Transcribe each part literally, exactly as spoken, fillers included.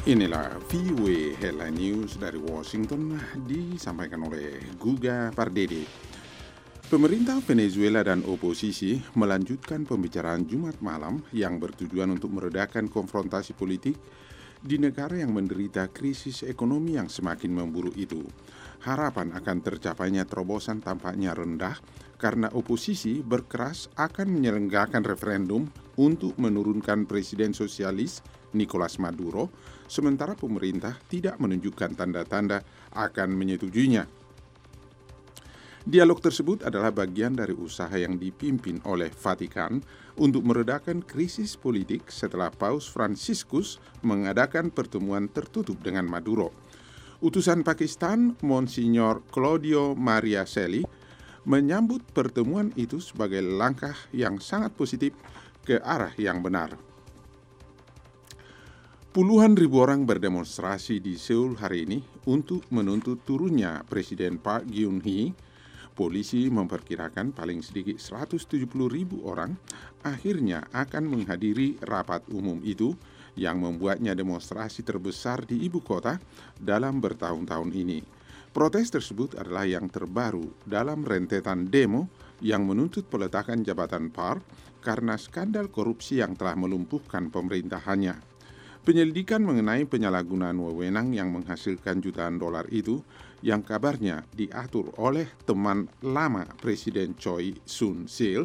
Inilah V O A Headline News dari Washington disampaikan oleh Guga Pardede. Pemerintah Venezuela dan oposisi melanjutkan pembicaraan Jumat malam yang bertujuan untuk meredakan konfrontasi politik di negara yang menderita krisis ekonomi yang semakin memburuk itu. Harapan akan tercapainya terobosan tampaknya rendah karena oposisi berkeras akan menyelenggarakan referendum untuk menurunkan Presiden Sosialis Nicolas Maduro, sementara pemerintah tidak menunjukkan tanda-tanda akan menyetujuinya. Dialog tersebut adalah bagian dari usaha yang dipimpin oleh Vatikan untuk meredakan krisis politik setelah Paus Fransiskus mengadakan pertemuan tertutup dengan Maduro. Utusan Pakistan, Monsignor Claudio Maria Selly, menyambut pertemuan itu sebagai langkah yang sangat positif ke arah yang benar. Puluhan ribu orang berdemonstrasi di Seoul hari ini untuk menuntut turunnya Presiden Park Geun-hye. Polisi memperkirakan paling sedikit seratus tujuh puluh ribu orang akhirnya akan menghadiri rapat umum itu yang membuatnya demonstrasi terbesar di ibu kota dalam bertahun-tahun ini. Protes tersebut adalah yang terbaru dalam rentetan demo yang menuntut peletakan jabatan Park karena skandal korupsi yang telah melumpuhkan pemerintahannya. Penyelidikan mengenai penyalahgunaan wewenang yang menghasilkan jutaan dolar itu yang kabarnya diatur oleh teman lama Presiden Choi Soon-sil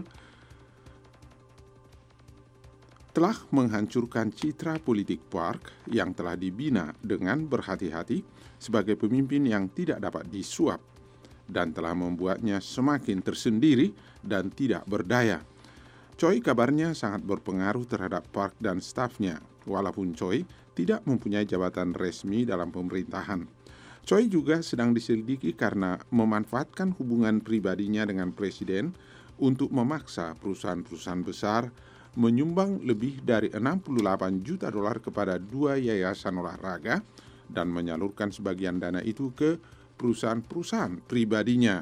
telah menghancurkan citra politik Park yang telah dibina dengan berhati-hati sebagai pemimpin yang tidak dapat disuap dan telah membuatnya semakin tersendiri dan tidak berdaya. Choi kabarnya sangat berpengaruh terhadap Park dan stafnya, walaupun Choi tidak mempunyai jabatan resmi dalam pemerintahan. Choi juga sedang diselidiki karena memanfaatkan hubungan pribadinya dengan presiden untuk memaksa perusahaan-perusahaan besar menyumbang lebih dari enam puluh delapan juta dolar kepada dua yayasan olahraga dan menyalurkan sebagian dana itu ke perusahaan-perusahaan pribadinya.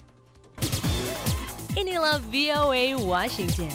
Inilah V O A Washington.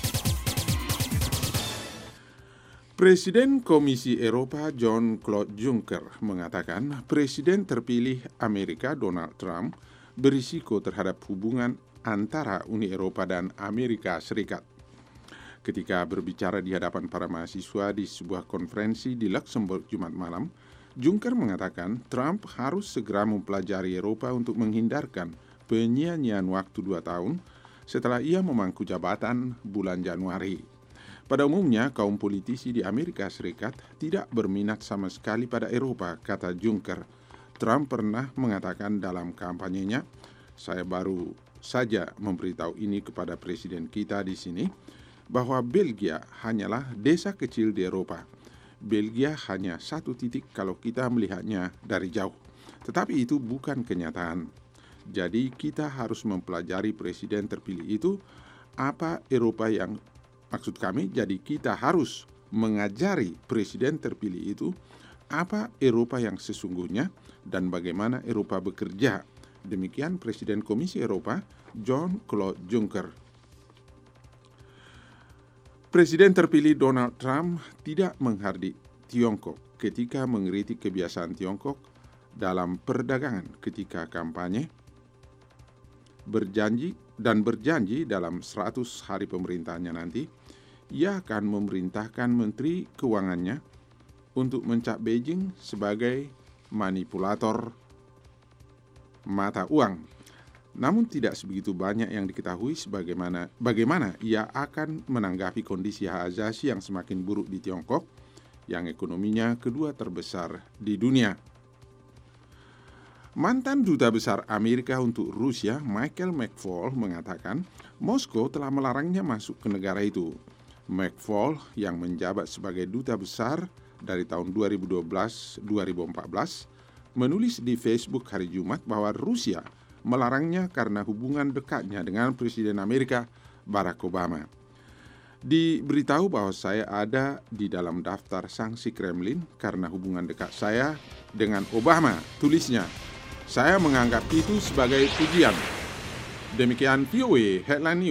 Presiden Komisi Eropa Jean-Claude Juncker mengatakan Presiden terpilih Amerika Donald Trump berisiko terhadap hubungan antara Uni Eropa dan Amerika Serikat. Ketika berbicara di hadapan para mahasiswa di sebuah konferensi di Luxembourg Jumat malam, Juncker mengatakan Trump harus segera mempelajari Eropa untuk menghindarkan penyia-nyiaan waktu dua tahun setelah ia memangku jabatan bulan Januari. Pada umumnya, kaum politisi di Amerika Serikat tidak berminat sama sekali pada Eropa, kata Juncker. Trump pernah mengatakan dalam kampanyenya, saya baru saja memberitahu ini kepada presiden kita di sini, bahwa Belgia hanyalah desa kecil di Eropa. Belgia hanya satu titik kalau kita melihatnya dari jauh. Tetapi itu bukan kenyataan. Jadi kita harus mempelajari presiden terpilih itu, apa Eropa yang maksud kami, jadi kita harus mengajari presiden terpilih itu apa Eropa yang sesungguhnya dan bagaimana Eropa bekerja. Demikian Presiden Komisi Eropa Jean-Claude Juncker. Presiden terpilih Donald Trump tidak menghardik Tiongkok ketika mengkritik kebiasaan Tiongkok dalam perdagangan ketika kampanye berjanji dan berjanji dalam seratus hari pemerintahannya nanti, ia akan memerintahkan Menteri Keuangannya untuk mencap Beijing sebagai manipulator mata uang. Namun tidak sebegitu banyak yang diketahui sebagaimana bagaimana ia akan menanggapi kondisi hak asasi yang semakin buruk di Tiongkok, yang ekonominya kedua terbesar di dunia. Mantan Duta Besar Amerika untuk Rusia, Michael McFaul, mengatakan Moskow telah melarangnya masuk ke negara itu. McFaul yang menjabat sebagai Duta Besar dari tahun dua ribu dua belas sampai dua ribu empat belas menulis di Facebook hari Jumat bahwa Rusia melarangnya karena hubungan dekatnya dengan Presiden Amerika Barack Obama. Diberitahu bahwa saya ada di dalam daftar sanksi Kremlin karena hubungan dekat saya dengan Obama, tulisnya. Saya menganggap itu sebagai pujian. Demikian V O A Headline News.